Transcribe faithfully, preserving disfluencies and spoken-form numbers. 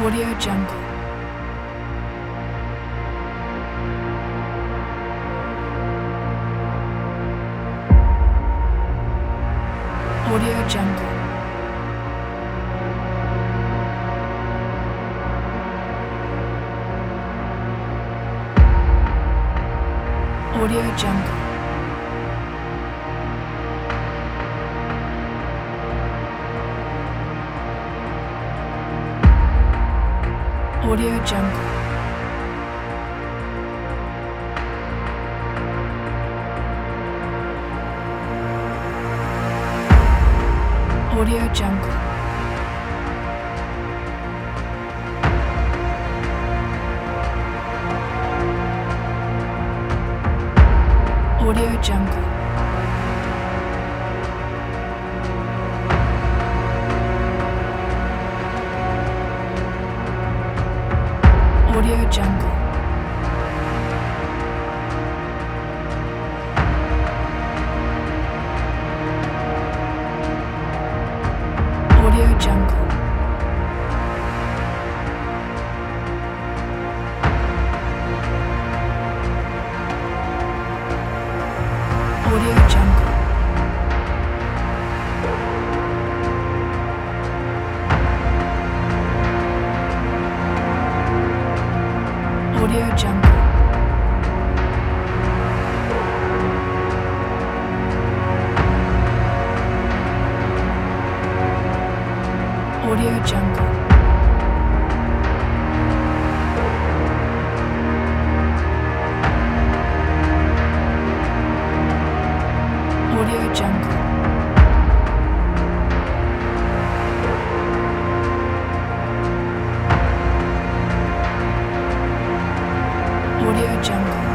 Audio Jungle. Audio Jungle. Audio Jungle. Audio Jungle. Audio Jungle. Audio Jungle. Audio Jungle. Audio Jungle. Audio Jungle. Audio Jungle. Audio Jungle. Audio Jungle. Audio Jungle.